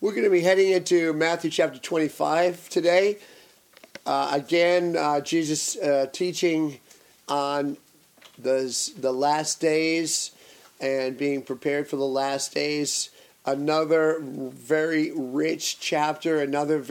We're going to be heading into Matthew chapter 25 today. Jesus teaching on the last days and being prepared for the last days. Another very rich chapter,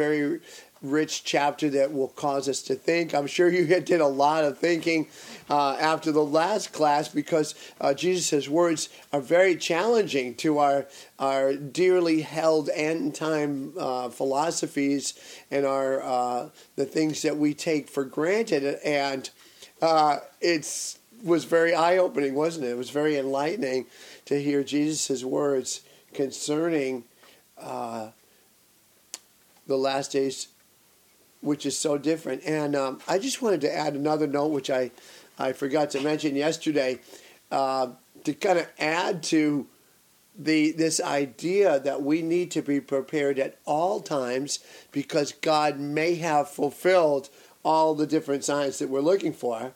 that will cause us to think. I'm sure you did a lot of thinking after the last class because Jesus' words are very challenging to our dearly held end-time philosophies and the things that we take for granted. And it was very eye-opening, wasn't it? It was very enlightening to hear Jesus' words concerning the last days, which is so different. And I just wanted to add another note, which I forgot to mention yesterday, to kind of add to this idea that we need to be prepared at all times because God may have fulfilled all the different signs that we're looking for.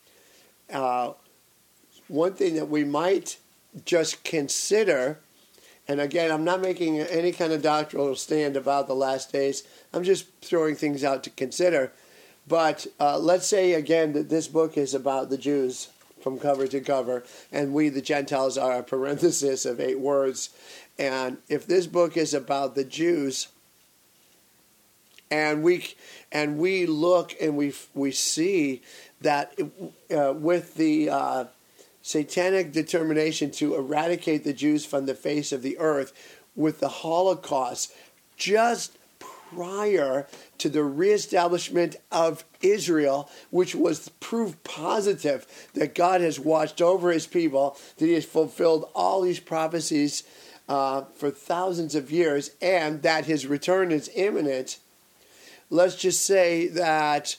One thing that we might just consider, and again, I'm not making any kind of doctrinal stand about the last days. I'm just throwing things out to consider. But let's say, again, that this book is about the Jews from cover to cover, and we, the Gentiles, are a parenthesis of 8 words. And if this book is about the Jews, and we look and we see that with the satanic determination to eradicate the Jews from the face of the earth with the Holocaust just prior to the reestablishment of Israel, which was proof positive that God has watched over his people, that he has fulfilled all these prophecies for thousands of years, and that his return is imminent. Let's just say that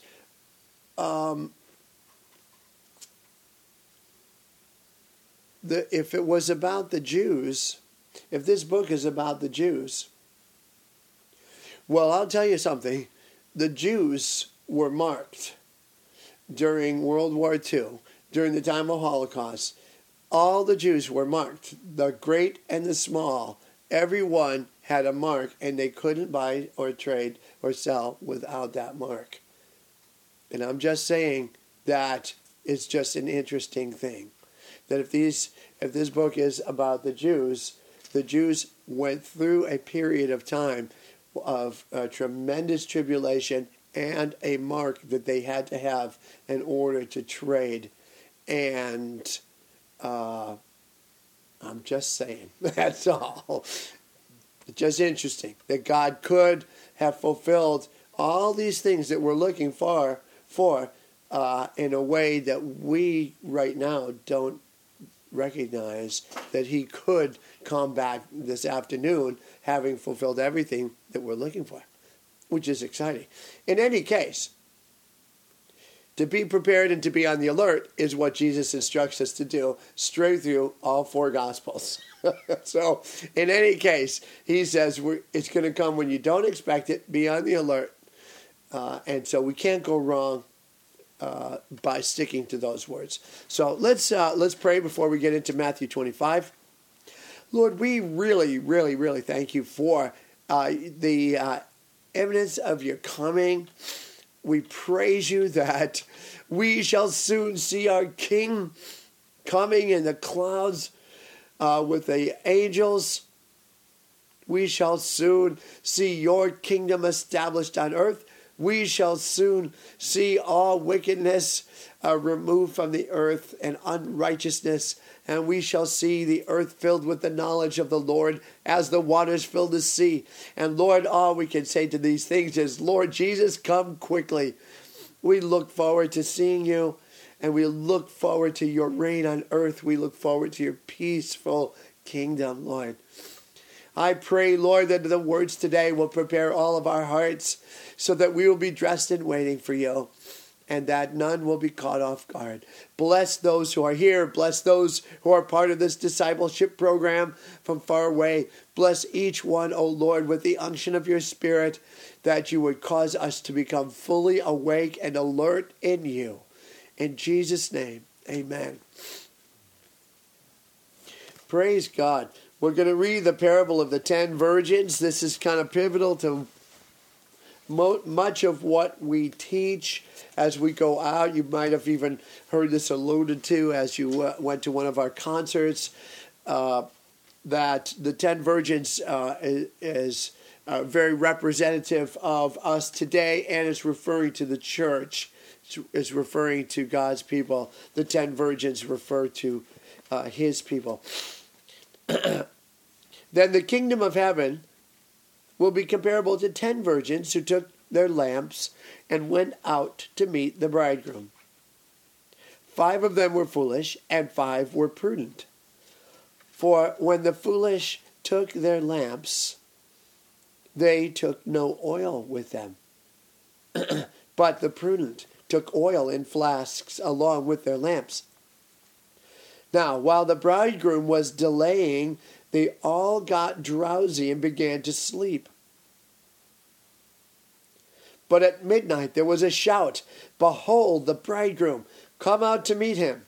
if it was about the Jews, if this book is about the Jews, well, I'll tell you something. The Jews were marked during World War II, during the time of Holocaust. All the Jews were marked, the great and the small. Everyone had a mark, and they couldn't buy or trade or sell without that mark. And I'm just saying that it's just an interesting thing. That if this book is about the Jews went through a period of time of tremendous tribulation and a mark that they had to have in order to trade. And I'm just saying, that's all. It's just interesting that God could have fulfilled all these things that we're looking for in a way that we right now don't recognize that he could come back this afternoon having fulfilled everything that we're looking for, which is exciting. In any case, to be prepared and to be on the alert is what Jesus instructs us to do straight through all 4 Gospels. So, in any case, he says it's going to come when you don't expect it. Be on the alert. And so we can't go wrong by sticking to those words. So let's pray before we get into Matthew 25. Lord, we really, really, really thank you for the evidence of your coming. We praise you that we shall soon see our King coming in the clouds with the angels. We shall soon see your kingdom established on earth. We shall soon see all wickedness removed from the earth and unrighteousness, and we shall see the earth filled with the knowledge of the Lord as the waters fill the sea. And Lord, all we can say to these things is, Lord Jesus, come quickly. We look forward to seeing you, and we look forward to your reign on earth. We look forward to your peaceful kingdom, Lord. I pray, Lord, that the words today will prepare all of our hearts so that we will be dressed and waiting for you, and that none will be caught off guard. Bless those who are here. Bless those who are part of this discipleship program from far away. Bless each one, O Lord, with the unction of your Spirit, that you would cause us to become fully awake and alert in you. In Jesus' name, amen. Praise God. We're going to read the parable of the 10 virgins. This is kind of pivotal to much of what we teach as we go out. You might have even heard this alluded to as you went to one of our concerts, that the 10 virgins is very representative of us today, and it's referring to the church. It's referring to God's people. The 10 virgins refer to his people. Then the kingdom of heaven will be comparable to 10 virgins who took their lamps and went out to meet the bridegroom. 5 of them were foolish, and 5 were prudent. For when the foolish took their lamps, they took no oil with them. But the prudent took oil in flasks along with their lamps. Now, while the bridegroom was delaying, they all got drowsy and began to sleep. But at midnight there was a shout, "Behold, the bridegroom, come out to meet him."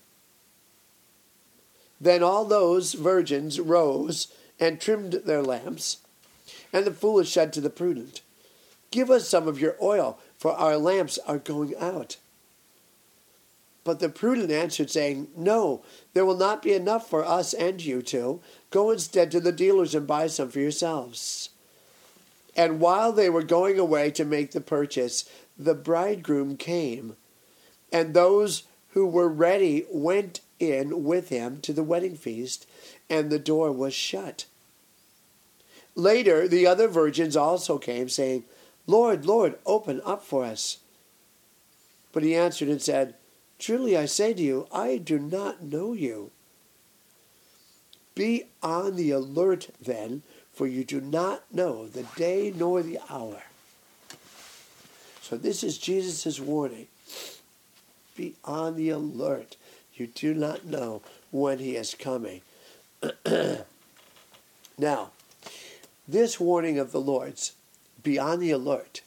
Then all those virgins rose and trimmed their lamps. And the foolish said to the prudent, "Give us some of your oil, for our lamps are going out." But the prudent answered, saying, "No, there will not be enough for us and you too. Go instead to the dealers and buy some for yourselves." And while they were going away to make the purchase, the bridegroom came, and those who were ready went in with him to the wedding feast, and the door was shut. Later, the other virgins also came, saying, "Lord, Lord, open up for us." But he answered and said, "Truly I say to you, I do not know you. Be on the alert then, for you do not know the day nor the hour." So this is Jesus' warning. Be on the alert. You do not know when he is coming. Now, this warning of the Lord's, be on the alert,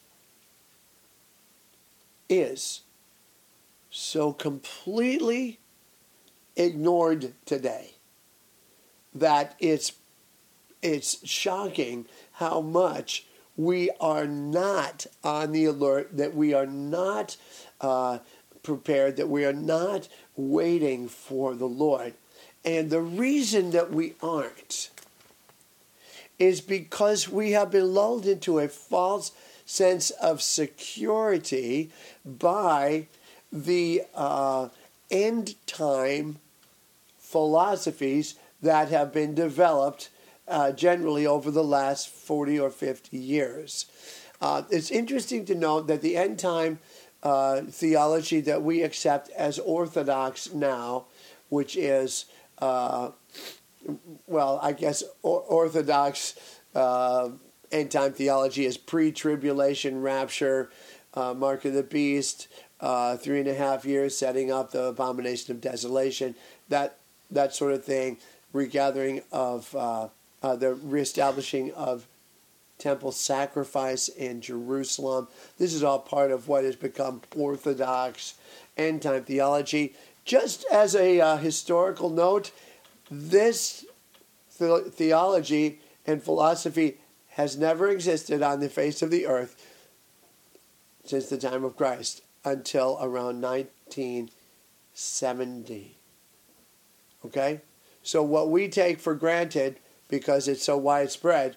is so completely ignored today that it's shocking how much we are not on the alert, that we are not prepared, that we are not waiting for the Lord. And the reason that we aren't is because we have been lulled into a false sense of security by the end time philosophies that have been developed generally over the last 40 or 50 years. It's interesting to note that the end time theology that we accept as orthodox now, which is, orthodox end time theology is pre-tribulation rapture, mark of the beast, 3.5 years setting up the abomination of desolation, that sort of thing, regathering of the reestablishing of temple sacrifice in Jerusalem. This is all part of what has become orthodox end-time theology. Just as a historical note, this theology and philosophy has never existed on the face of the earth since the time of Christ until around 1970. Okay? So what we take for granted, because it's so widespread,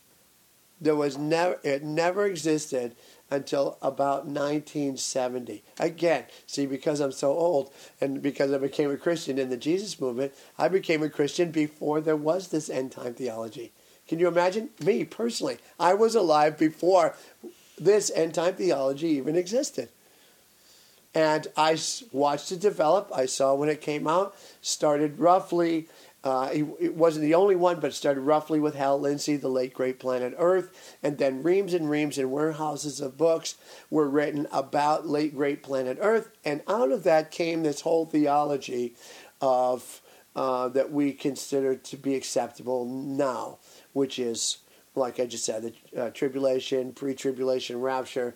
it never existed until about 1970. Again, see, because I'm so old and because I became a Christian in the Jesus movement, I became a Christian before there was this end-time theology. Can you imagine? Me, personally, I was alive before this end-time theology even existed. And I watched it develop. I saw when it came out, started roughly... it wasn't the only one, but it started roughly with Hal Lindsey, The Late Great Planet Earth, and then reams and reams and warehouses of books were written about Late Great Planet Earth, and out of that came this whole theology of that we consider to be acceptable now, which is, like I just said, the tribulation, pre-tribulation rapture,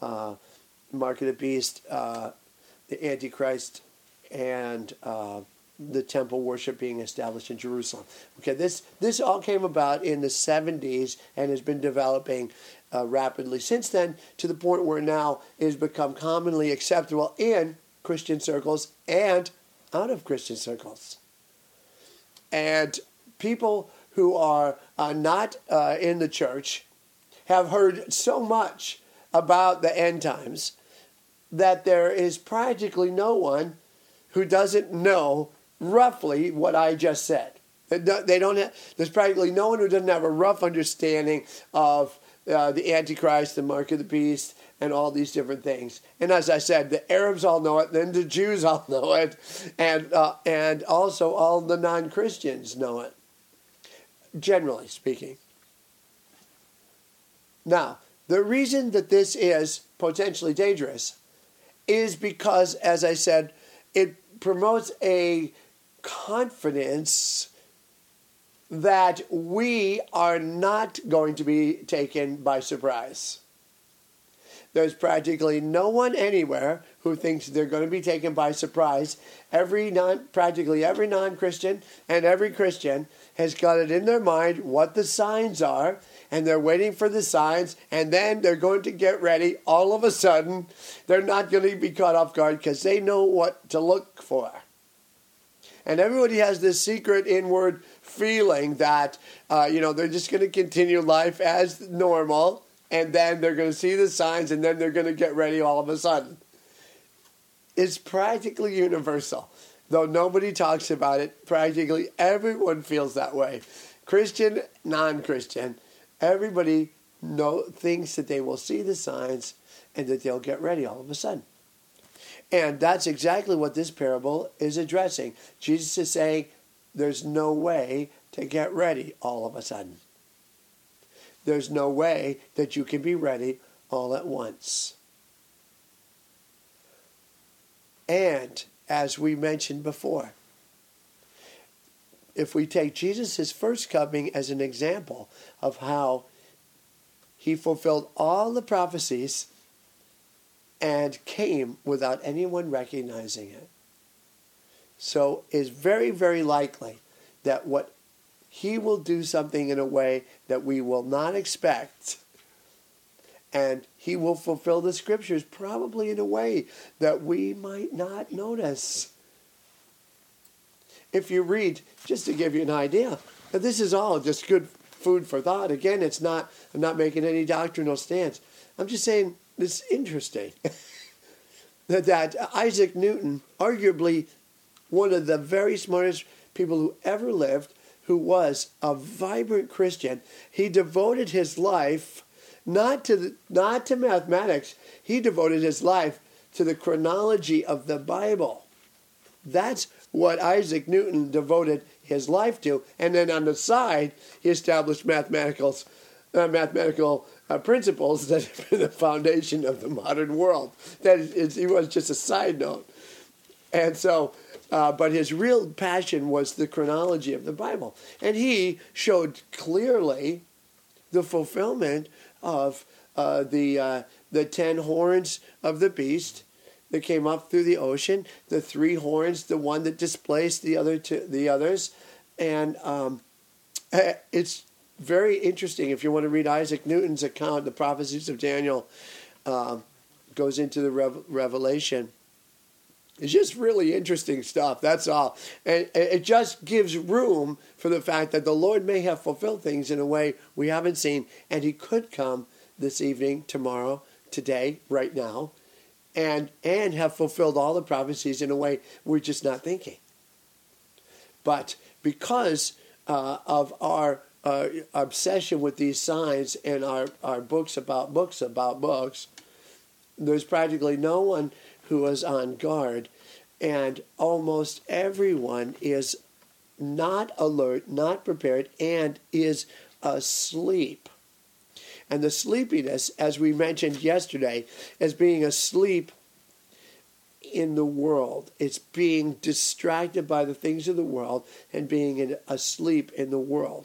mark of the beast, the Antichrist, and the temple worship being established in Jerusalem. Okay, this all came about in the 70s and has been developing rapidly since then, to the point where now it has become commonly acceptable in Christian circles and out of Christian circles. And people who are not in the church have heard so much about the end times that there is practically no one who doesn't know roughly what I just said. They don't have, there's practically no one who doesn't have a rough understanding of the Antichrist, the mark of the beast, and all these different things. And as I said, the Arabs all know it, then the Jews all know it, and also all the non-Christians know it, generally speaking. Now, the reason that this is potentially dangerous is because, as I said, it promotes a confidence that we are not going to be taken by surprise. There's practically no one anywhere who thinks they're going to be taken by surprise. Practically every non-Christian and every Christian has got it in their mind what the signs are, and they're waiting for the signs, and then they're going to get ready. All of a sudden, they're not going to be caught off guard because they know what to look for. And everybody has this secret inward feeling that, they're just going to continue life as normal, and then they're going to see the signs, and then they're going to get ready all of a sudden. It's practically universal. Though nobody talks about it, practically everyone feels that way. Christian, non-Christian, everybody thinks that they will see the signs and that they'll get ready all of a sudden. And that's exactly what this parable is addressing. Jesus is saying there's no way to get ready all of a sudden. There's no way that you can be ready all at once. And as we mentioned before, if we take Jesus' first coming as an example of how he fulfilled all the prophecies and came without anyone recognizing it. So it's very, very likely that he will do something in a way that we will not expect, and he will fulfill the scriptures probably in a way that we might not notice. If you read, just to give you an idea, this is all just good food for thought. Again, I'm not making any doctrinal stance. I'm just saying it's interesting that Isaac Newton, arguably one of the very smartest people who ever lived, who was a vibrant Christian, he devoted his life not to mathematics. He devoted his life to the chronology of the Bible. That's what Isaac Newton devoted his life to. And then on the side, he established mathematical principles that have been the foundation of the modern world. He was just a side note. And so, but his real passion was the chronology of the Bible. And he showed clearly the fulfillment of the 10 horns of the beast that came up through the ocean, the 3 horns, the one that displaced the others. And it's very interesting. If you want to read Isaac Newton's account, the prophecies of Daniel goes into the Revelation. It's just really interesting stuff, that's all. And it just gives room for the fact that the Lord may have fulfilled things in a way we haven't seen, and he could come this evening, tomorrow, today, right now, and have fulfilled all the prophecies in a way we're just not thinking. But because of our obsession with these signs and our books about books, there's practically no one who is on guard, and almost everyone is not alert, not prepared, and is asleep. And the sleepiness, as we mentioned yesterday, is being asleep in the world. It's being distracted by the things of the world and being asleep in the world.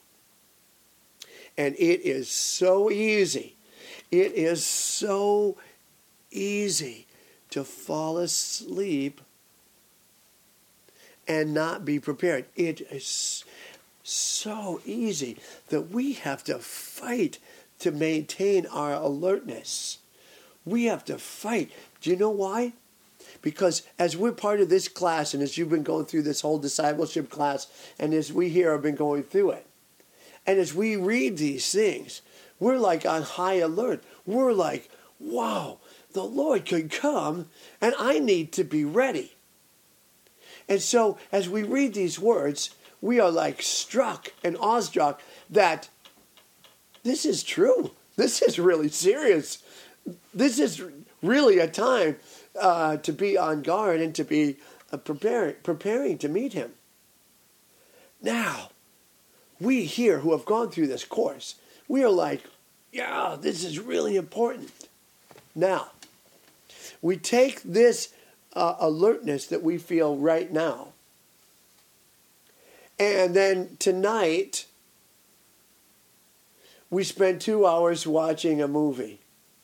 And it is so easy. It is so easy to fall asleep and not be prepared. It is so easy that we have to fight to maintain our alertness. We have to fight. Do you know why? Because as we're part of this class, and as you've been going through this whole discipleship class, and as we here have been going through it, and as we read these things, we're like on high alert. We're like, wow, the Lord could come, and I need to be ready. And so as we read these words, we are like struck and awestruck that this is true. This is really serious. This is really a time to be on guard and to be preparing to meet him. Now, we here who have gone through this course, we are like, yeah, this is really important. Now, we take this alertness that we feel right now, and then tonight, we spend 2 hours watching a movie.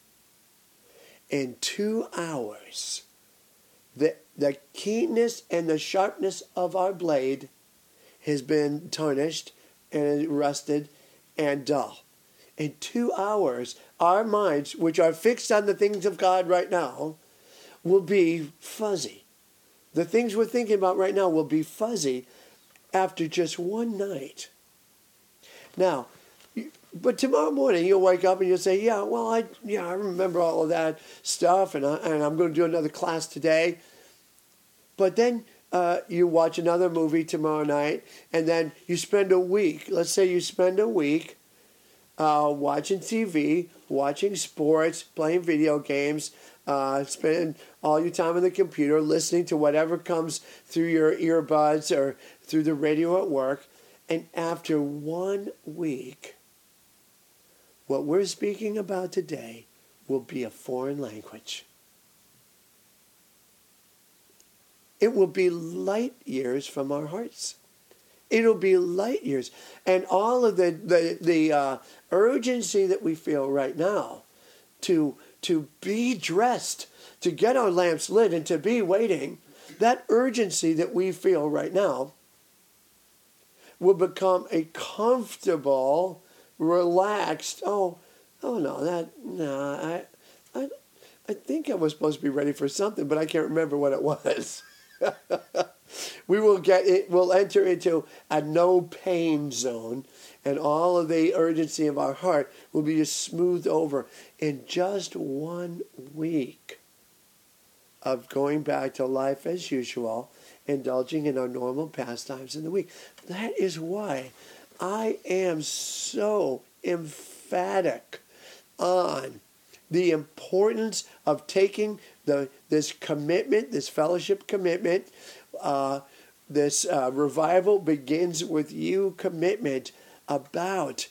In 2 hours, the keenness and the sharpness of our blade has been tarnished and rusted and dull. In 2 hours, our minds, which are fixed on the things of God right now, will be fuzzy. The things we're thinking about right now will be fuzzy after just one night. Now, but tomorrow morning you'll wake up and you'll say, yeah, I remember all of that stuff, and I'm going to do another class today. But then you watch another movie tomorrow night, and then you spend a week. Let's say you spend a week watching TV, watching sports, playing video games, spending all your time on the computer, listening to whatever comes through your earbuds or through the radio at work. And after 1 week, what we're speaking about today will be a foreign language. It will be light years from our hearts. It'll be light years. And all of the urgency that we feel right now to be dressed, to get our lamps lit and to be waiting, that urgency that we feel right now will become a comfortable, relaxed, I think I was supposed to be ready for something, but I can't remember what it was. We'll enter into a no pain zone, and all of the urgency of our heart will be just smoothed over in just 1 week of going back to life as usual, indulging in our normal pastimes in the week. That is why I am so emphatic on the importance of taking this commitment, this fellowship commitment, this revival begins with you commitment about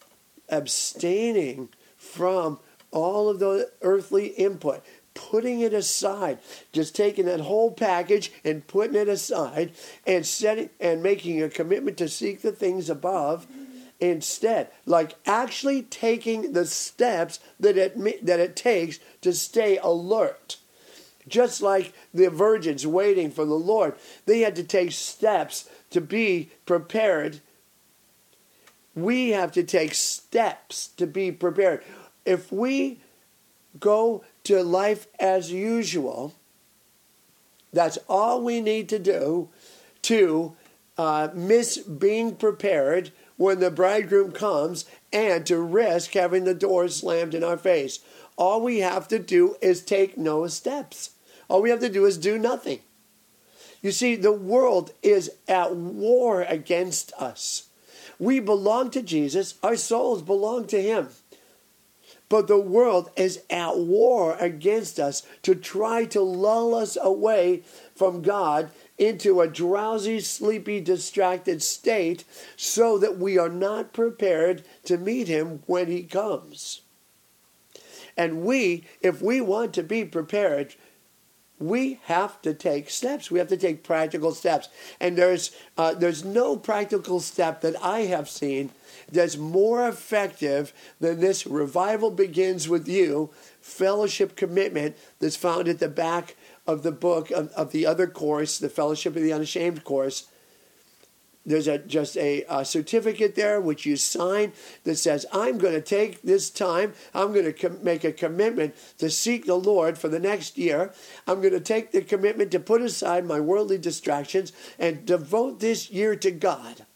abstaining from all of the earthly input, putting it aside, just taking that whole package and putting it aside and setting and making a commitment to seek the things above instead, like actually taking the steps that it takes to stay alert. Just like the virgins waiting for the Lord, they had to take steps to be prepared. We have to take steps to be prepared. If we go to life as usual, that's all we need to do to miss being prepared when the bridegroom comes and to risk having the door slammed in our face. All we have to do is take no steps. All we have to do is do nothing. You see, the world is at war against us. We belong to Jesus. Our souls belong to him. But the world is at war against us to try to lull us away from God into a drowsy, sleepy, distracted state so that we are not prepared to meet him when he comes. And if we want to be prepared, we have to take steps. We have to take practical steps. And there's no practical step that I have seen that's more effective than this revival begins with you fellowship commitment that's found at the back of the book of the other course, the Fellowship of the Unashamed course, there's just a certificate there which you sign that says, I'm going to take this time, I'm going to make a commitment to seek the Lord for the next year. I'm going to take the commitment to put aside my worldly distractions and devote this year to God.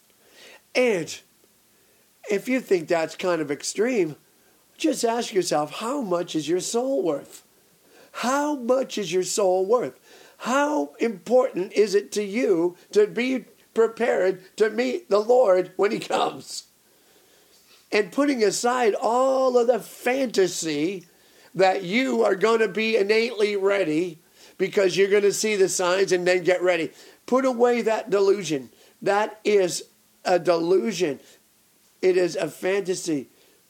And if you think that's kind of extreme, just ask yourself, how much is your soul worth? How much is your soul worth? How important is it to you to be prepared to meet the Lord when he comes? And putting aside all of the fantasy that you are going to be innately ready because you're going to see the signs and then get ready. Put away that delusion. That is a delusion. It is a fantasy.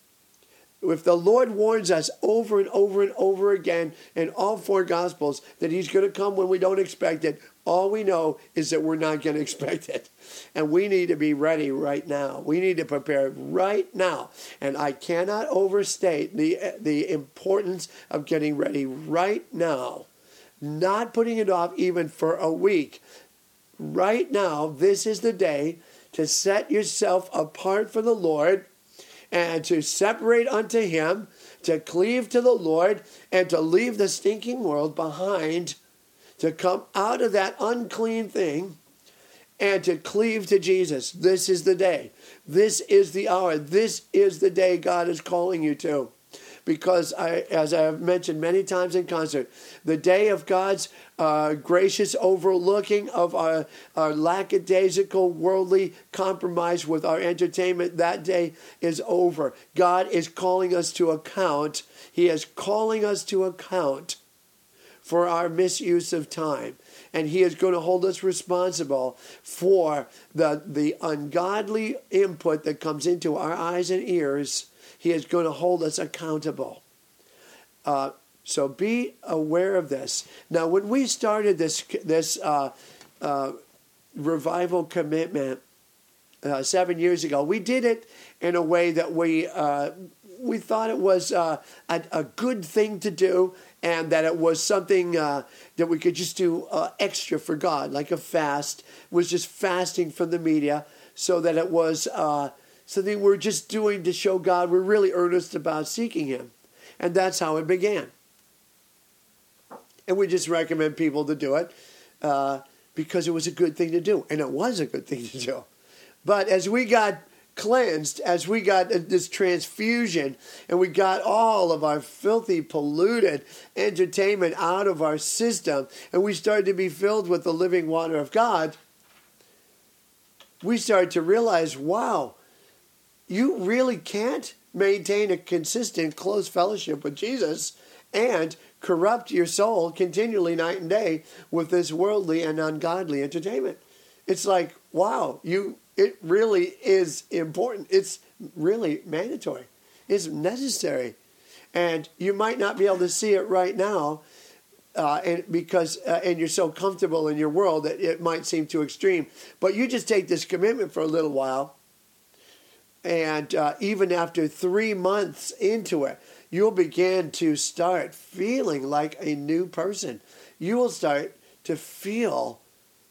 If the Lord warns us over and over and over again in all four Gospels that he's going to come when we don't expect it, all we know is that we're not going to expect it. And we need to be ready right now. We need to prepare right now. And I cannot overstate the importance of getting ready right now. Not putting it off even for a week. Right now, this is the day to set yourself apart for the Lord and to separate unto him, to cleave to the Lord, and to leave the stinking world behind, to come out of that unclean thing, and to cleave to Jesus. This is the day. This is the hour. This is the day God is calling you to. Because, as I have mentioned many times in concert, the day of God's gracious overlooking of our lackadaisical worldly compromise with our entertainment, that day is over. God is calling us to account. He is calling us to account for our misuse of time. And he is going to hold us responsible for the ungodly input that comes into our eyes and ears. He is going to hold us accountable. So be aware of this. Now, when we started this revival commitment 7 years ago, we did it in a way that we thought it was a good thing to do, and that it was something that we could just do extra for God, like a fast. It was just fasting from the media, so that it was something we're just doing to show God we're really earnest about seeking him. And that's how it began. And we just recommend people to do it because it was a good thing to do. And it was a good thing to do. But as we got cleansed, as we got this transfusion, and we got all of our filthy, polluted entertainment out of our system, and we started to be filled with the living water of God, we started to realize, wow, you really can't maintain a consistent, close fellowship with Jesus and corrupt your soul continually night and day with this worldly and ungodly entertainment. It's like, wow, it really is important. It's really mandatory. It's necessary. And you might not be able to see it right now and you're so comfortable in your world that it might seem too extreme. But you just take this commitment for a little while, and even after 3 months into it, you'll begin to start feeling like a new person. You will start to feel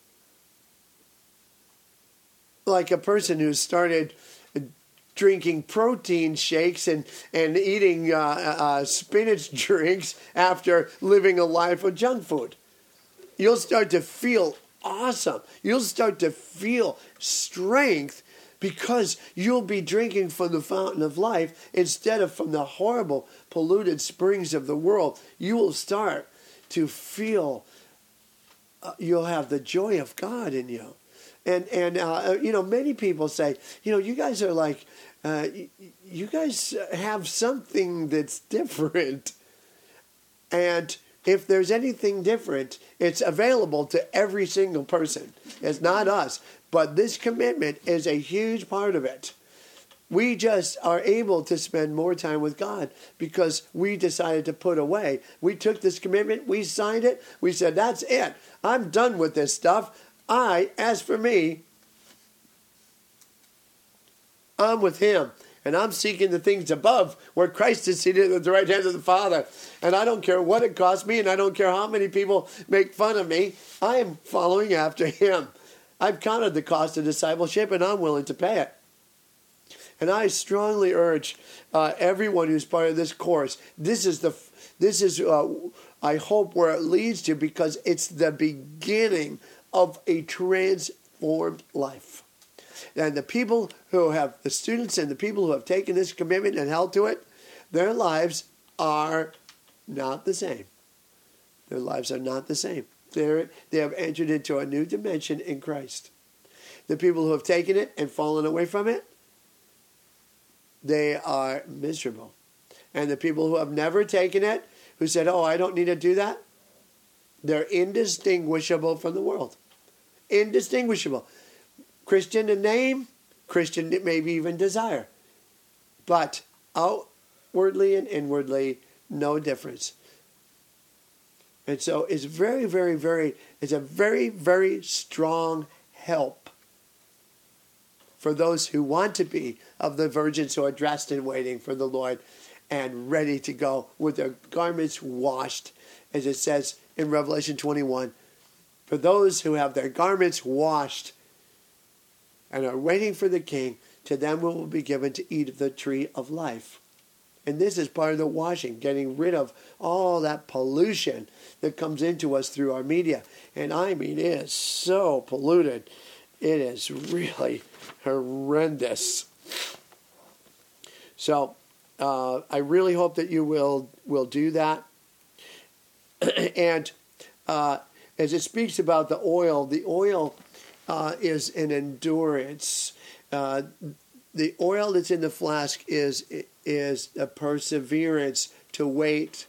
like a person who started drinking protein shakes and eating spinach drinks after living a life of junk food. You'll start to feel awesome. You'll start to feel strength, because you'll be drinking from the fountain of life instead of from the horrible, polluted springs of the world. You will start to feel, you'll have the joy of God in you. And many people say, you guys are like, you guys have something that's different. And if there's anything different, it's available to every single person. It's not us. But this commitment is a huge part of it. We just are able to spend more time with God because we decided to put away. We took this commitment. We signed it. We said, that's it. I'm done with this stuff. As for me, I'm with him. And I'm seeking the things above where Christ is seated at the right hand of the Father. And I don't care what it costs me, and I don't care how many people make fun of me. I am following after him. I've counted the cost of discipleship, and I'm willing to pay it. And I strongly urge everyone who's part of this course, this is I hope where it leads to, because it's the beginning of a transformed life. And the people who have, the students and the people who have taken this commitment and held to it, their lives are not the same. Their lives are not the same. They have entered into a new dimension in Christ. The people who have taken it and fallen away from it, they are miserable. And the people who have never taken it, who said, oh, I don't need to do that, they're indistinguishable from the world. Indistinguishable. Christian in name, Christian maybe even desire. But outwardly and inwardly, no difference. And so it's it's a very, very strong help for those who want to be of the virgins who are dressed and waiting for the Lord and ready to go with their garments washed, as it says in Revelation 21. For those who have their garments washed and are waiting for the King, to them will be given to eat of the tree of life. And this is part of the washing, getting rid of all that pollution that comes into us through our media. And I mean, it is so polluted. It is really horrendous. So I really hope that you will do that. And as it speaks about the oil is an endurance. The oil that's in the flask is a perseverance to wait.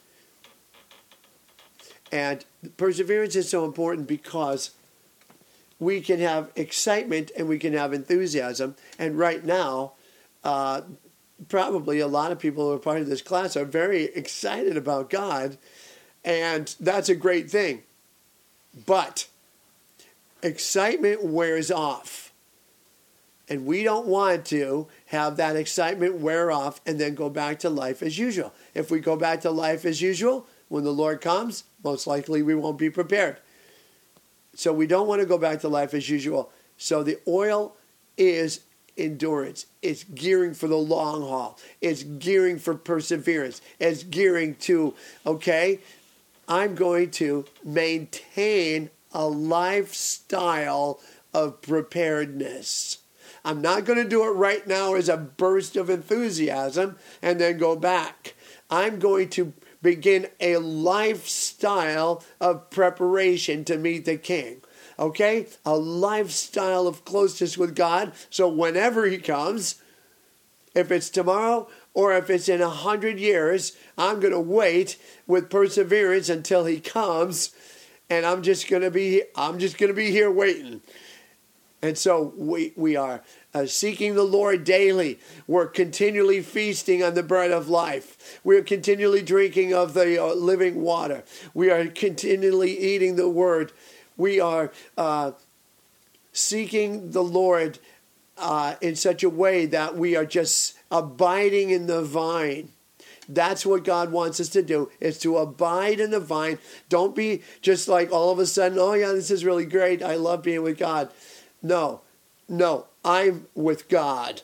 And perseverance is so important because we can have excitement and we can have enthusiasm. And right now, probably a lot of people who are part of this class are very excited about God. And that's a great thing. But excitement wears off. And we don't want to have that excitement wear off and then go back to life as usual. If we go back to life as usual, when the Lord comes, most likely we won't be prepared. So we don't want to go back to life as usual. So the oil is endurance. It's gearing for the long haul. It's gearing for perseverance. It's gearing to, okay, I'm going to maintain a lifestyle of preparedness. I'm not going to do it right now as a burst of enthusiasm and then go back. I'm going to begin a lifestyle of preparation to meet the King. Okay? A lifestyle of closeness with God. So whenever he comes, if it's tomorrow or if it's in 100 years, I'm going to wait with perseverance until he comes, and I'm just going to be here waiting. And so we are seeking the Lord daily. We're continually feasting on the bread of life. We're continually drinking of the living water. We are continually eating the word. We are seeking the Lord in such a way that we are just abiding in the vine. That's what God wants us to do, is to abide in the vine. Don't be just like all of a sudden, oh yeah, this is really great. I love being with God. No, I'm with God.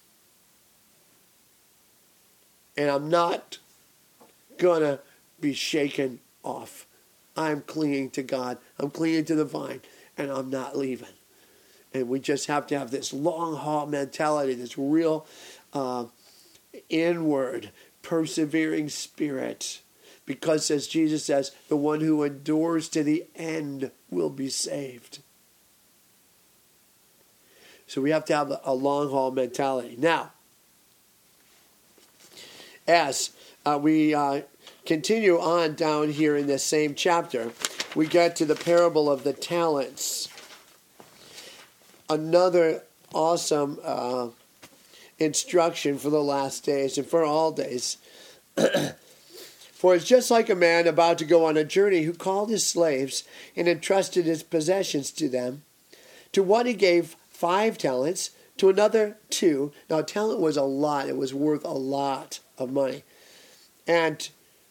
And I'm not going to be shaken off. I'm clinging to God. I'm clinging to the vine, and I'm not leaving. And we just have to have this long haul mentality, this real inward, persevering spirit. Because, as Jesus says, the one who endures to the end will be saved. So we have to have a long haul mentality. Now, as we continue on down here in this same chapter, we get to the parable of the talents. Another awesome instruction for the last days and for all days. For it's just like a man about to go on a journey who called his slaves and entrusted his possessions to them. To one he gave 5 talents, To another 2. Now, a talent was a lot. It was worth a lot of money. And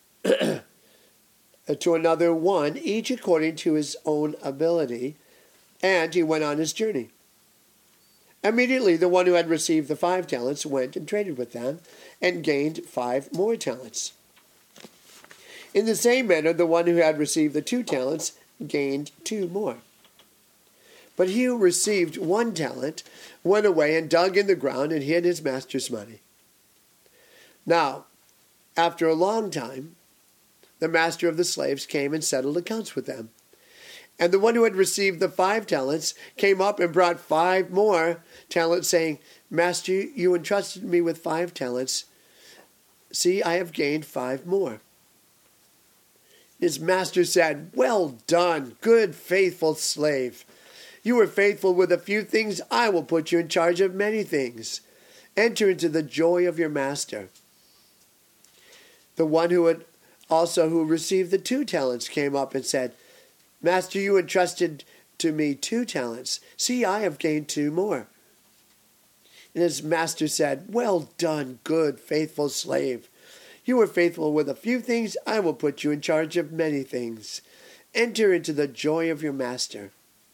to another 1, each according to his own ability. And he went on his journey. Immediately, the one who had received the 5 talents went and traded with them and gained 5 more talents. In the same manner, the one who had received the 2 talents gained 2 more. But he who received 1 talent went away and dug in the ground and hid his master's money. Now, after a long time, the master of the slaves came and settled accounts with them. And the one who had received the 5 talents came up and brought 5 more talents, saying, Master, you entrusted me with 5 talents. See, I have gained 5 more. His master said, Well done, good, faithful slave. You were faithful with a few things. I will put you in charge of many things. Enter into the joy of your master. The one who received the 2 talents came up and said, Master, you entrusted to me 2 talents. See, I have gained 2 more. And his master said, Well done, good, faithful slave. You were faithful with a few things. I will put you in charge of many things. Enter into the joy of your master.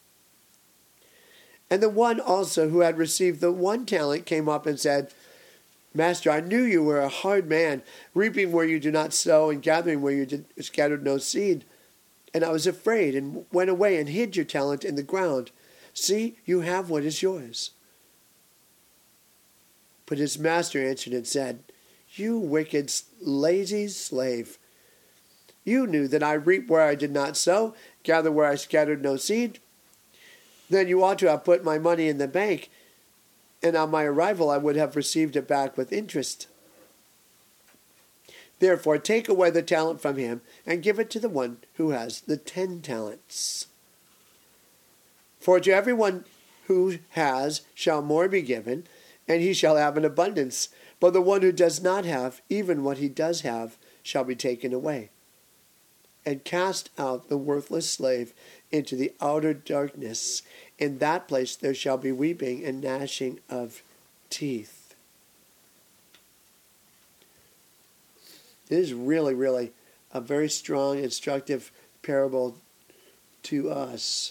And the one also who had received the 1 talent came up and said, Master, I knew you were a hard man, reaping where you do not sow and gathering where you scattered no seed. And I was afraid and went away and hid your talent in the ground. See, you have what is yours. But his master answered and said, You wicked, lazy slave. You knew that I reap where I did not sow, gather where I scattered no seed. Then you ought to have put my money in the bank, and on my arrival I would have received it back with interest. Therefore, take away the talent from him and give it to the one who has the 10 talents. For to everyone who has shall more be given, and he shall have an abundance. But the one who does not have, even what he does have, shall be taken away. And cast out the worthless slave into the outer darkness. In that place there shall be weeping and gnashing of teeth. It is really, really a very strong, instructive parable to us.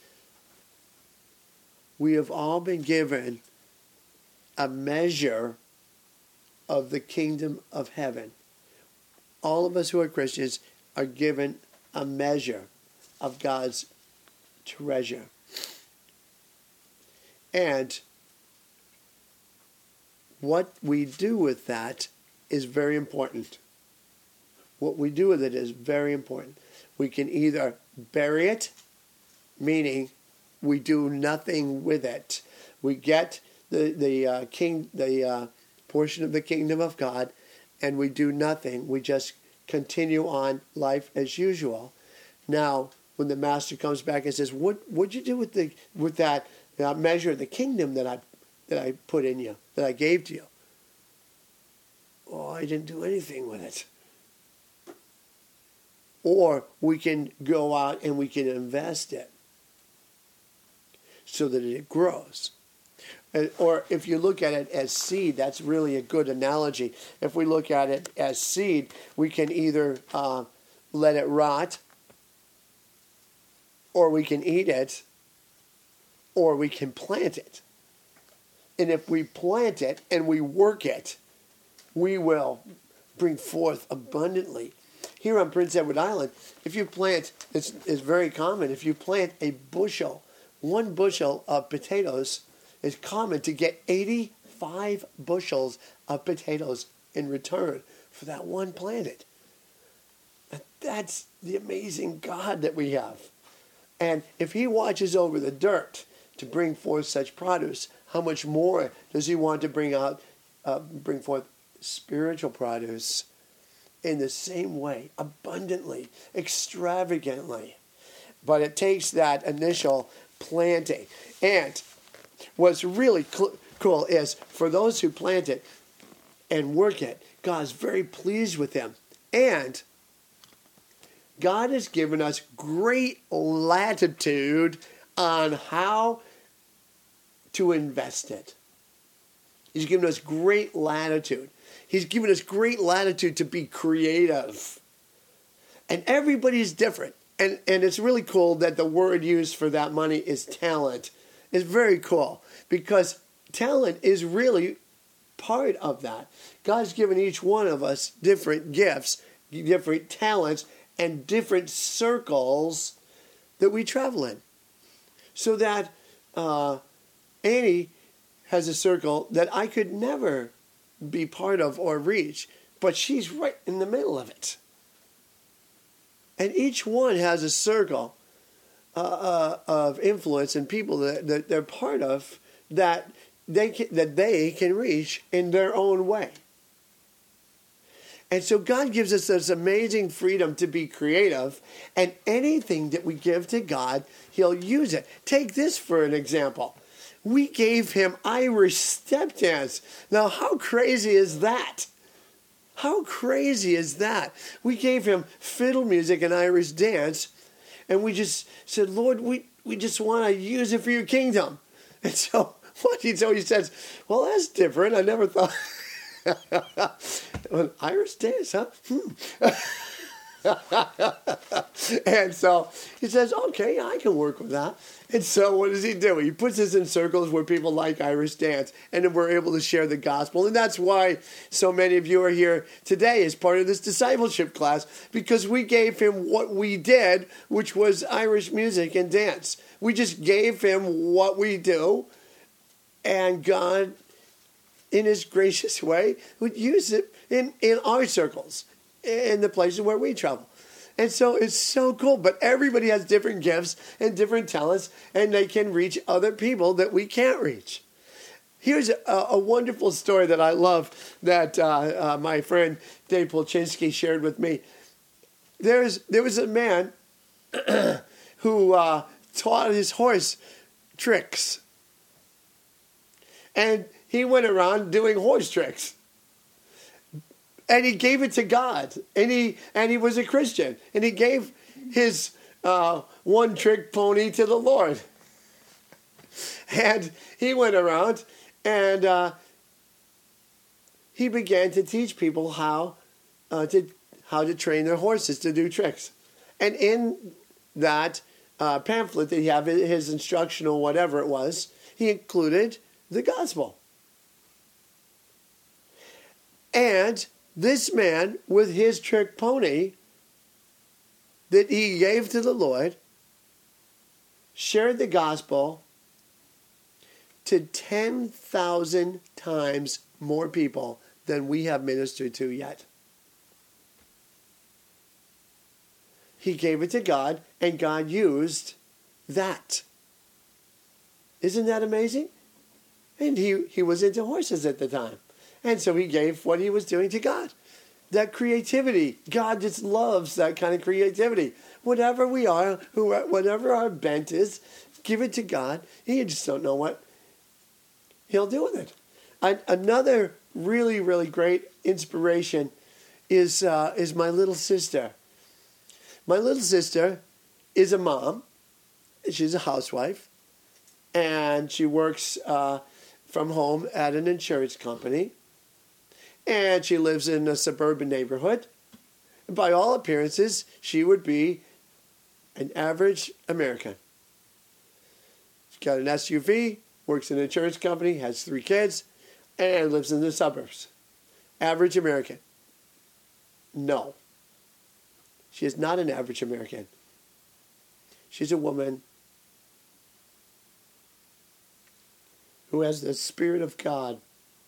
We have all been given a measure of the kingdom of heaven. All of us who are Christians are given a measure of God's treasure. And what we do with that is very important. What we do with it is very important. We can either bury it, meaning we do nothing with it. We get the portion of the kingdom of God, and we do nothing. We just continue on life as usual. Now, when the master comes back and says, "What'd you do with that measure of the kingdom that I put in you, that I gave to you?" "Oh, I didn't do anything with it." Or we can go out and we can invest it so that it grows. Or if you look at it as seed, that's really a good analogy. If we look at it as seed, we can either let it rot, or we can eat it, or we can plant it. And if we plant it and we work it, we will bring forth abundantly. Here on Prince Edward Island, if you plant, it's very common, if you plant a bushel, 1 bushel of potatoes, it's common to get 85 bushels of potatoes in return for that one planted. And that's the amazing God that we have. And if he watches over the dirt to bring forth such produce, how much more does he want to bring forth spiritual produce in the same way, abundantly, extravagantly? But it takes that initial planting. And what's really cool is for those who plant it and work it, God's very pleased with them. And God has given us great latitude on how to invest it. He's given us great latitude. He's given us great latitude to be creative. And everybody's different. And it's really cool that the word used for that money is talent. It's very cool because talent is really part of that. God's given each one of us different gifts, different talents, and different circles that we travel in. So that Annie has a circle that I could never be part of or reach, but she's right in the middle of it. And each one has a circle of influence and people that they're part of that they can reach in their own way. And so God gives us this amazing freedom to be creative, and anything that we give to God, He'll use it. Take this for an example. We gave him Irish step dance. Now, how crazy is that? How crazy is that? We gave him fiddle music and Irish dance, and we just said, Lord, we just want to use it for your kingdom. And so he says, well, that's different. I never thought. Irish dance, huh? And so he says, okay, I can work with that. And so what does he do? He puts us in circles where people like Irish dance, and then we're able to share the gospel. And that's why so many of you are here today as part of this discipleship class, because we gave him what we did, which was Irish music and dance. We just gave him what we do, and God, in his gracious way, would use it in our circles, in the places where we travel. And so it's so cool. But everybody has different gifts and different talents, and they can reach other people that we can't reach. Here's a wonderful story that I love that my friend Dave Polchinski shared with me. There was a man who taught his horse tricks. And he went around doing horse tricks. And he gave it to God. And he was a Christian. And he gave his one-trick pony to the Lord. And he went around and he began to teach people how to train their horses to do tricks. And in that pamphlet that he had, his instructional whatever it was, he included the gospel. And this man, with his trick pony that he gave to the Lord, shared the gospel to 10,000 times more people than we have ministered to yet. He gave it to God, and God used that. Isn't that amazing? And he was into horses at the time. And so he gave what he was doing to God. That creativity. God just loves that kind of creativity. Whatever we are, whatever our bent is, give it to God. You just don't know what He'll do with it. Another really, really great inspiration is my little sister. My little sister is a mom. She's a housewife. And she works from home at an insurance company. And she lives in a suburban neighborhood. And by all appearances, she would be an average American. She's got an SUV, works in an insurance company, has 3 kids, and lives in the suburbs. Average American. No. She is not an average American. She's a woman who has the Spirit of God.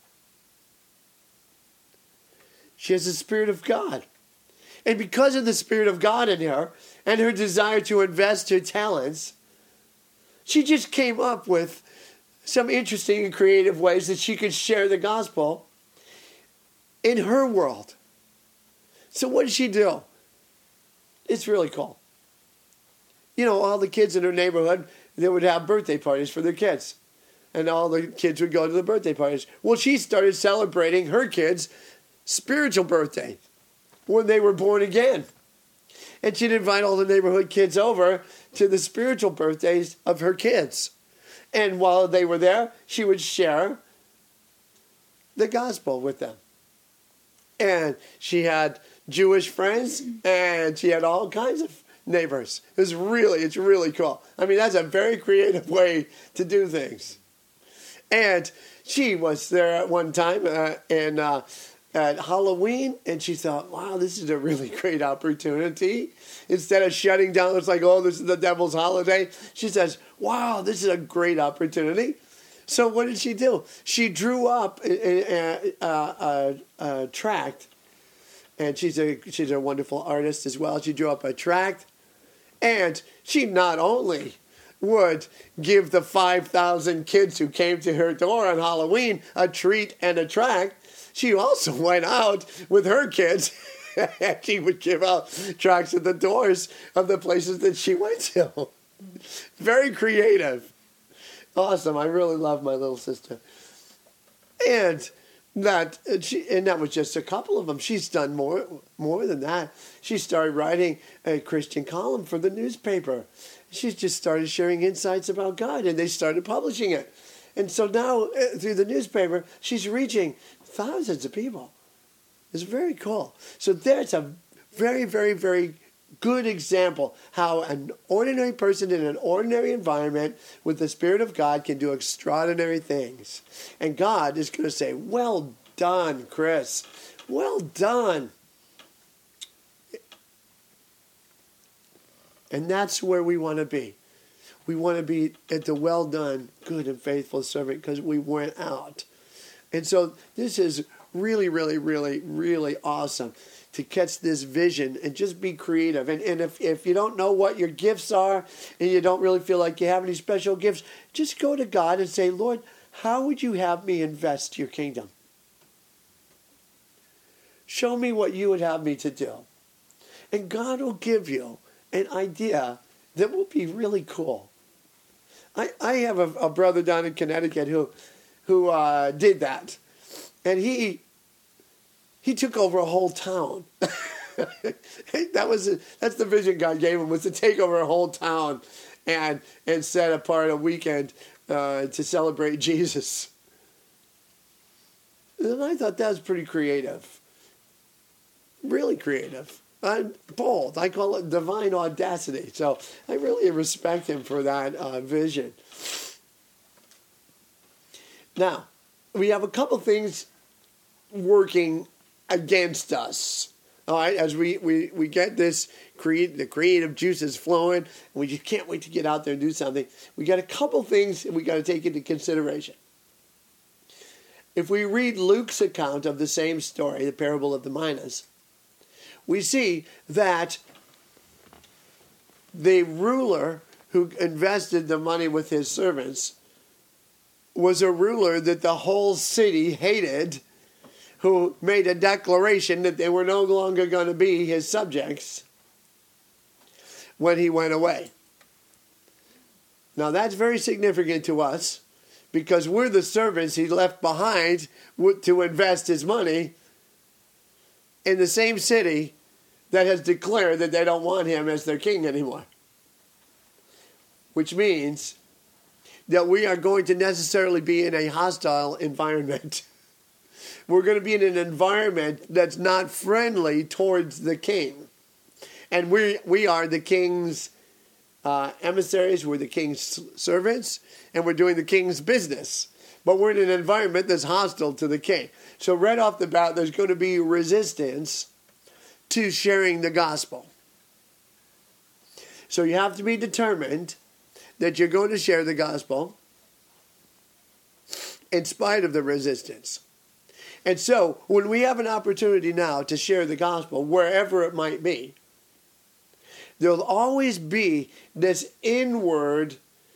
She has the Spirit of God. And because of the Spirit of God in her and her desire to invest her talents, she just came up with some interesting and creative ways that she could share the gospel in her world. So what did she do? It's really cool. You know, all the kids in her neighborhood, they would have birthday parties for their kids. And all the kids would go to the birthday parties. Well, she started celebrating her kids' spiritual birthday when they were born again. And she'd invite all the neighborhood kids over to the spiritual birthdays of her kids. And while they were there, she would share the gospel with them. And she had Jewish friends, and she had all kinds of neighbors. It's really cool. I mean, that's a very creative way to do things. And she was there at one time at Halloween, and she thought, wow, this is a really great opportunity. Instead of shutting down, it's like, oh, this is the devil's holiday. She says, wow, this is a great opportunity. So what did she do? She drew up a tract, and she's a wonderful artist as well. She drew up a tract, and she not only would give the 5,000 kids who came to her door on Halloween a treat and a tract, she also went out with her kids and she would give out tracts at the doors of the places that she went to. Very creative. Awesome. I really love my little sister. And that was just a couple of them. She's done more than that. She started writing a Christian column for the newspaper. She's just started sharing insights about God, and they started publishing it. And so now, through the newspaper, she's reaching thousands of people. It's very cool. So there's a very, very, very good example how an ordinary person in an ordinary environment with the Spirit of God can do extraordinary things. And God is going to say, well done, Chris. Well done. And that's where we want to be. We want to be at the well done, good and faithful servant because we went out. And so this is really, really, really, really awesome to catch this vision and just be creative. And if you don't know what your gifts are and you don't really feel like you have any special gifts, just go to God and say, Lord, how would you have me invest your kingdom? Show me what you would have me to do. And God will give you an idea that will be really cool. I have a brother down in Connecticut who did that. And he took over a whole town. That's the vision God gave him, was to take over a whole town and set apart a weekend to celebrate Jesus. And I thought that was pretty creative. Really creative. Bold. I call it divine audacity. So I really respect him for that vision. Now, we have a couple things working against us. All right, as we get this the creative juices flowing, and we just can't wait to get out there and do something. We got a couple things that we got to take into consideration. If we read Luke's account of the same story, the parable of the minas, we see that the ruler who invested the money with his servants was a ruler that the whole city hated, who made a declaration that they were no longer going to be his subjects when he went away. Now that's very significant to us because we're the servants he left behind to invest his money in the same city that has declared that they don't want him as their king anymore. Which means that we are going to necessarily be in a hostile environment. We're going to be in an environment that's not friendly towards the king. And we are the king's emissaries, we're the king's servants, and we're doing the king's business. But we're in an environment that's hostile to the king. So right off the bat, there's going to be resistance to sharing the gospel. So you have to be determined that you're going to share the gospel in spite of the resistance. And so when we have an opportunity now to share the gospel, wherever it might be, there'll always be this inward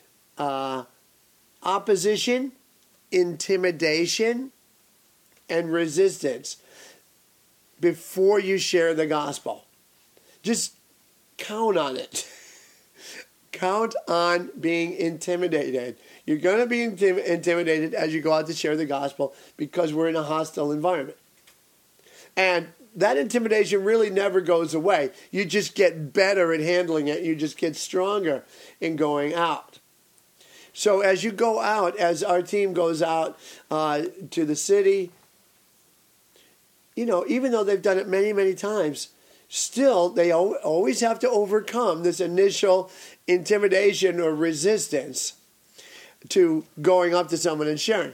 opposition, intimidation, and resistance before you share the gospel. Just count on it. Count on being intimidated. You're going to be intimidated as you go out to share the gospel because we're in a hostile environment. And that intimidation really never goes away. You just get better at handling it. You just get stronger in going out. So as you go out, as our team goes out to the city, even though they've done it many, many times, still they always have to overcome this initial intimidation or resistance to going up to someone and sharing.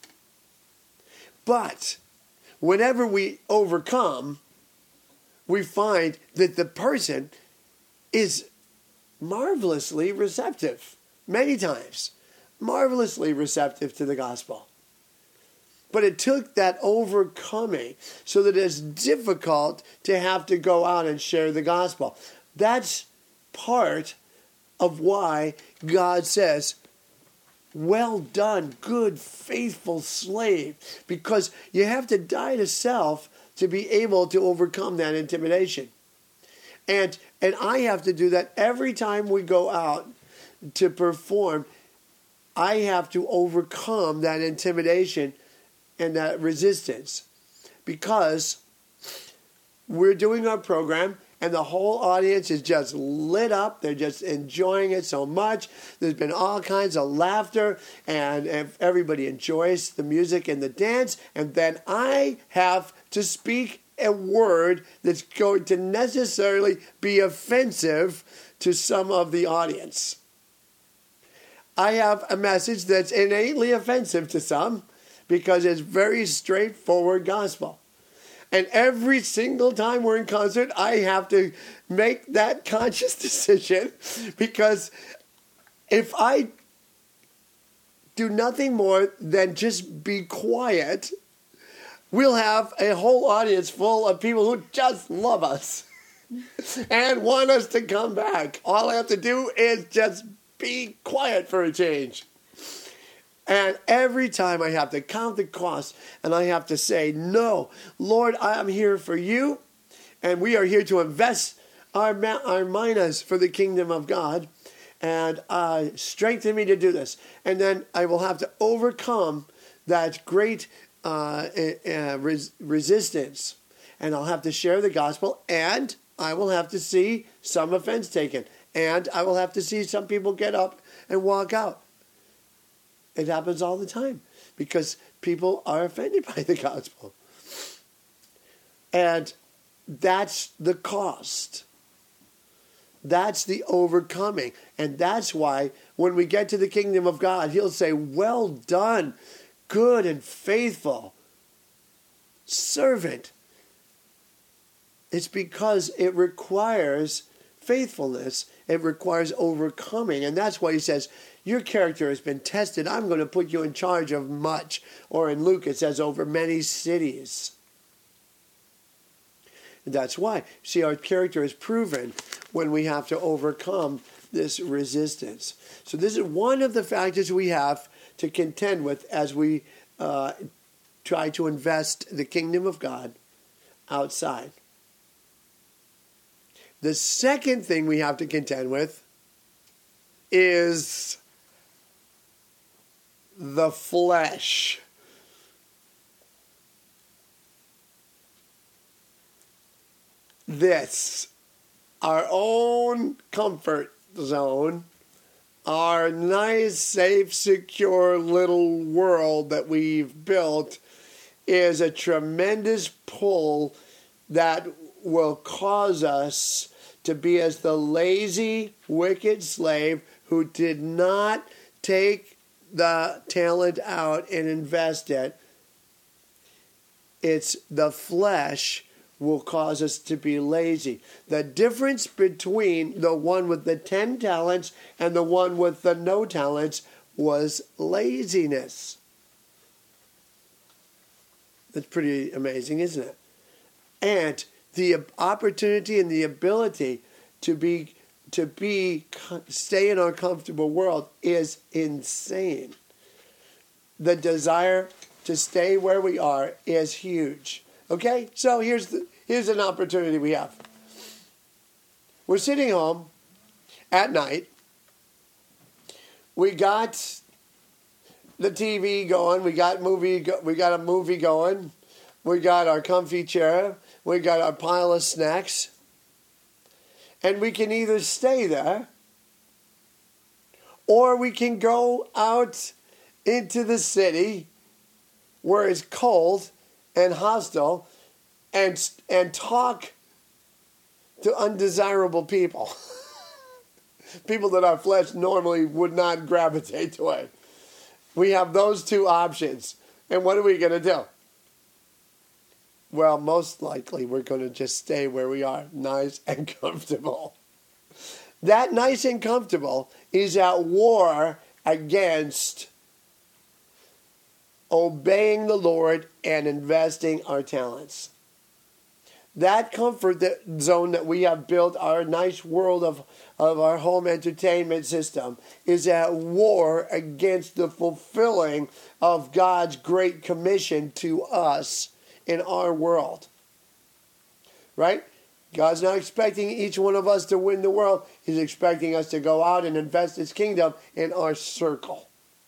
But whenever we overcome, we find that the person is marvelously receptive, many times, marvelously receptive to the gospel. But it took that overcoming so that it's difficult to have to go out and share the gospel. That's part of why God says, well done, good, faithful slave. Because you have to die to self to be able to overcome that intimidation. And I have to do that every time we go out to perform. I have to overcome that intimidation and that resistance, because we're doing our program and the whole audience is just lit up. They're just enjoying it so much. There's been all kinds of laughter, and everybody enjoys the music and the dance. And then I have to speak a word that's going to necessarily be offensive to some of the audience. I have a message that's innately offensive to some, because it's very straightforward gospel. And every single time we're in concert, I have to make that conscious decision, because if I do nothing more than just be quiet, we'll have a whole audience full of people who just love us and want us to come back. All I have to do is just be quiet for a change. And every time I have to count the cost, and I have to say, no, Lord, I am here for you, and we are here to invest our minas for the kingdom of God, and strengthen me to do this. And then I will have to overcome that great resistance, and I'll have to share the gospel, and I will have to see some offense taken, and I will have to see some people get up and walk out. It happens all the time because people are offended by the gospel. And that's the cost. That's the overcoming. And that's why when we get to the kingdom of God, he'll say, well done, good and faithful servant. It's because it requires faithfulness. It requires overcoming. And that's why he says, your character has been tested. I'm going to put you in charge of much. Or in Luke, it says over many cities. And that's why. See, our character is proven when we have to overcome this resistance. So this is one of the factors we have to contend with as we try to invest the kingdom of God outside. The second thing we have to contend with is the flesh. This, our own comfort zone, our nice, safe, secure little world that we've built, is a tremendous pull that will cause us to be as the lazy, wicked slave who did not take the talent out and invest it. It's the flesh will cause us to be lazy. The difference between the one with the 10 talents and the one with the no talents was laziness. That's pretty amazing, isn't it? And the opportunity and the ability to stay in our comfortable world is insane. The desire to stay where we are is huge. Okay, so here's an opportunity we have. We're sitting home at night. We got the TV going. We got a movie going. We got our comfy chair. We got our pile of snacks. And we can either stay there, or we can go out into the city where it's cold and hostile and talk to undesirable people. People that our flesh normally would not gravitate toward. We have those two options. And what are we going to do? Well, most likely we're going to just stay where we are, nice and comfortable. That nice and comfortable is at war against obeying the Lord and investing our talents. That comfort zone that we have built, our nice world of our home entertainment system, is at war against the fulfilling of God's great commission to us in our world. Right? God's not expecting each one of us to win the world. He's expecting us to go out and invest His kingdom in our circle.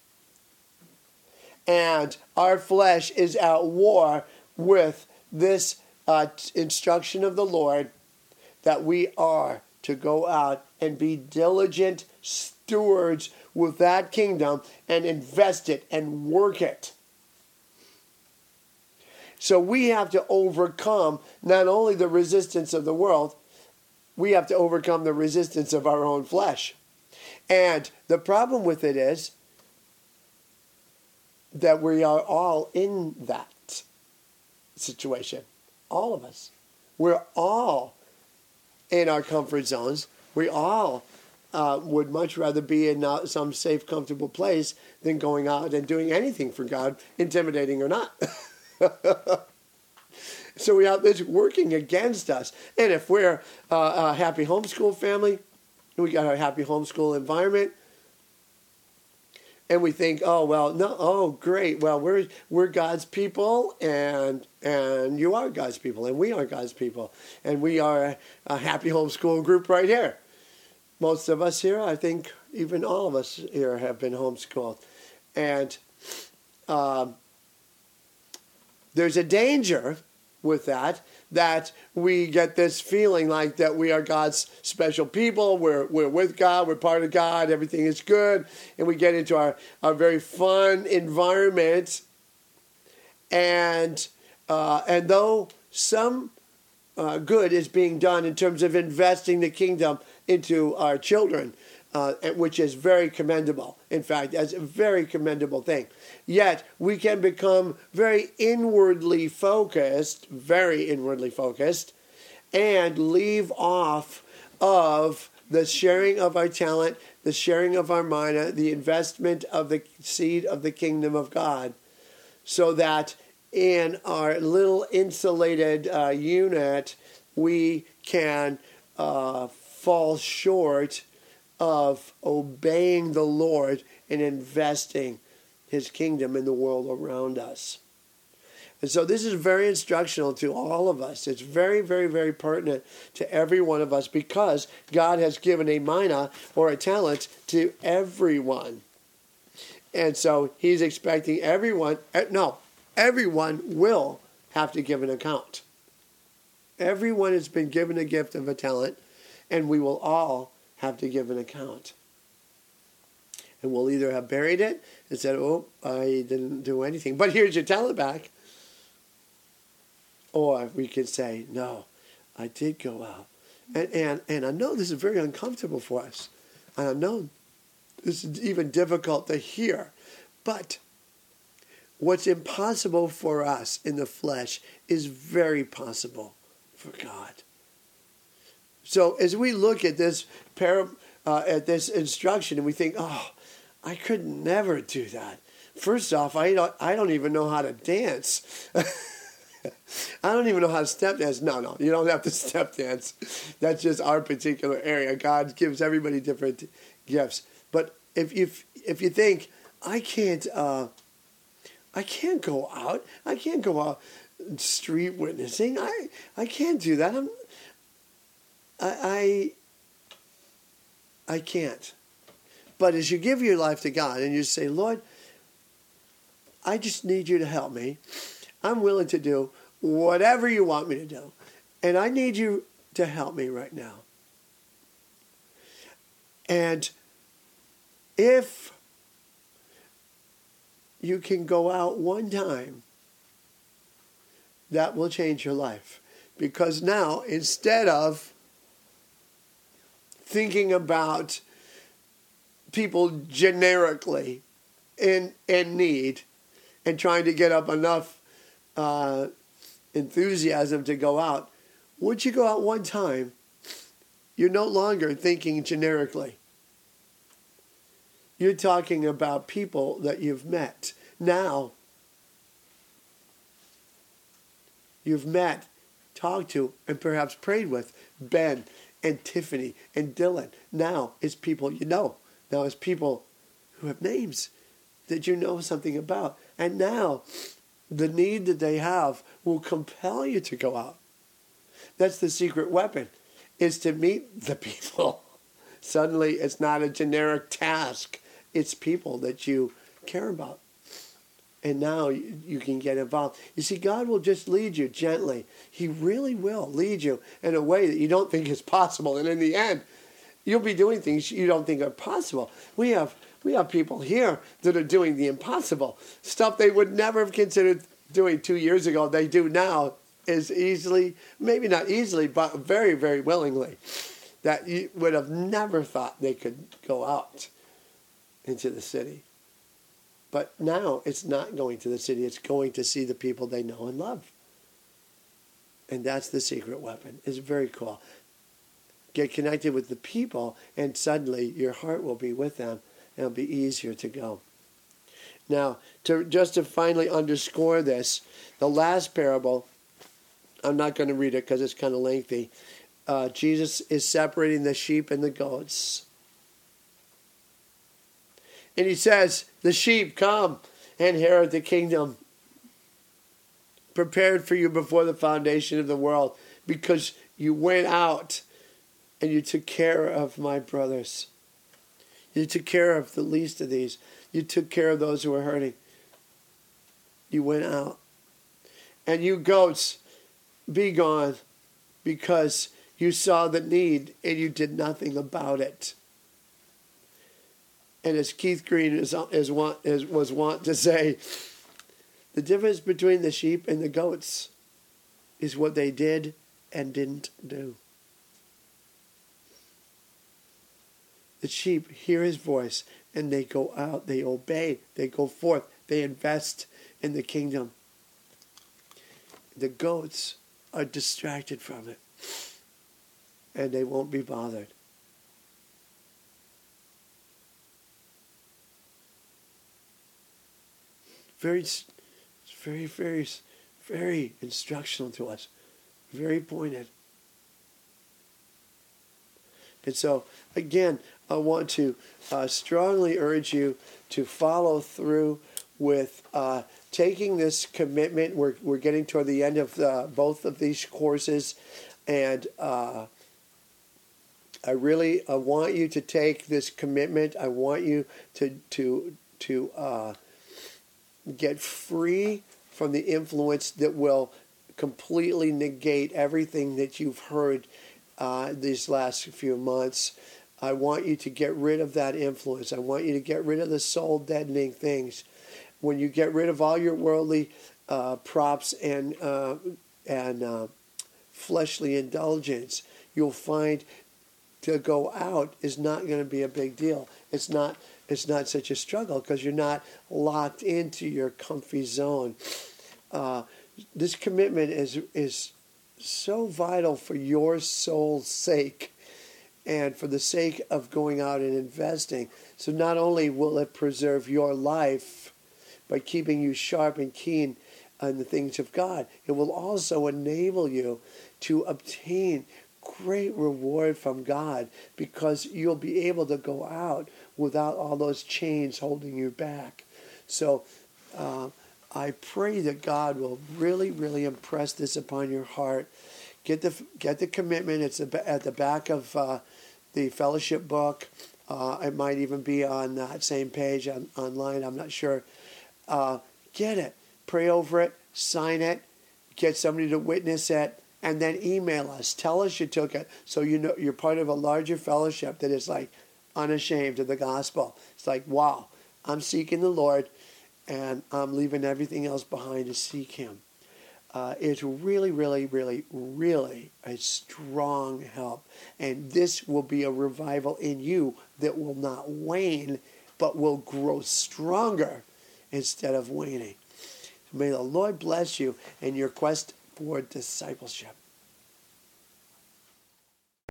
And our flesh is at war with this instruction of the Lord that we are to go out and be diligent stewards with that kingdom and invest it and work it. So we have to overcome not only the resistance of the world, we have to overcome the resistance of our own flesh. And the problem with it is that we are all in that situation. All of us. We're all in our comfort zones. We all would much rather be in some safe, comfortable place than going out and doing anything for God, intimidating or not. So we have this working against us. And if we're a happy homeschool family, we got our happy homeschool environment, and we think, oh well, no, oh great, well we're God's people, and you are God's people, and we are God's people, and we are a happy homeschool group right here. Most of us here, I think, even all of us here have been homeschooled, and there's a danger with that we get this feeling like that we are God's special people, we're with God, we're part of God, everything is good, and we get into our very fun environment, and though some good is being done in terms of investing the kingdom into our children, which is very commendable. In fact, that's a very commendable thing. Yet, we can become very inwardly focused, and leave off of the sharing of our talent, the sharing of our mana, the investment of the seed of the kingdom of God, so that in our little insulated unit, we can fall short of obeying the Lord and investing His kingdom in the world around us. And so this is very instructional to all of us. It's very, very, very pertinent to every one of us, because God has given a mina or a talent to everyone. And so He's expecting everyone will have to give an account. Everyone has been given a gift of a talent, and we will all have to give an account. And we'll either have buried it and said, oh, I didn't do anything, but here's your talent back. Or we could say, no, I did go out. And I know this is very uncomfortable for us. And I know this is even difficult to hear. But what's impossible for us in the flesh is very possible for God. So as we look at this at this instruction, and we think, oh, I could never do that. First off, I don't even know how to dance. I don't even know how to step dance. No, you don't have to step dance. That's just our particular area. God gives everybody different gifts. But if you think, I can't go out. I can't go out street witnessing. I can't do that. I can't. But as you give your life to God and you say, Lord, I just need you to help me. I'm willing to do whatever you want me to do. And I need you to help me right now. And if you can go out one time that will change your life. Because now, instead of thinking about people generically in need and trying to get up enough enthusiasm to go out, once you go out one time, you're no longer thinking generically. You're talking about people that you've met. Now, you've met, talked to, and perhaps prayed with Ben and Tiffany and Dylan. Now it's people you know. Now it's people who have names that you know something about. And now the need that they have will compel you to go out. That's the secret weapon, is to meet the people. Suddenly it's not a generic task. It's people that you care about. And now you can get involved. You see, God will just lead you gently. He really will lead you in a way that you don't think is possible. And in the end, you'll be doing things you don't think are possible. We have people here that are doing the impossible. Stuff they would never have considered doing 2 years ago, they do now as easily, maybe not easily, but very, very willingly, that you would have never thought they could go out into the city. But now it's not going to the city. It's going to see the people they know and love. And that's the secret weapon. It's very cool. Get connected with the people, and suddenly your heart will be with them, and it'll be easier to go. Now, just to finally underscore this, the last parable, I'm not going to read it because it's kind of lengthy. Jesus is separating the sheep and the goats. And he says, the sheep, come and inherit the kingdom prepared for you before the foundation of the world, because you went out and you took care of my brothers. You took care of the least of these. You took care of those who were hurting. You went out. And you goats, be gone, because you saw the need and you did nothing about it. And as Keith Green was wont to say, the difference between the sheep and the goats is what they did and didn't do. The sheep hear his voice and they go out, they obey, they go forth, they invest in the kingdom. The goats are distracted from it and they won't be bothered. Very instructional to us. Very pointed. And so, again, I want to strongly urge you to follow through with taking this commitment. We're getting toward the end of both of these courses, and I want you to take this commitment. I want you to get free from the influence that will completely negate everything that you've heard these last few months. I want you to get rid of that influence. I want you to get rid of the soul-deadening things. When you get rid of all your worldly props and fleshly indulgence, you'll find to go out is not going to be a big deal. It's not such a struggle because you're not locked into your comfy zone. This commitment is so vital for your soul's sake and for the sake of going out and investing. So not only will it preserve your life by keeping you sharp and keen on the things of God, it will also enable you to obtain great reward from God, because you'll be able to go out without all those chains holding you back. So I pray that God will really, really impress this upon your heart. Get the commitment. It's at the back of the fellowship book. It might even be on that same page online. I'm not sure. Get it. Pray over it. Sign it. Get somebody to witness it. And then email us. Tell us you took it, so you know you're part of a larger fellowship that is like unashamed of the gospel. It's like, wow, I'm seeking the Lord, and I'm leaving everything else behind to seek Him. is really, really, really, really a strong help. And this will be a revival in you that will not wane, but will grow stronger instead of waning. May the Lord bless you in your quest for discipleship.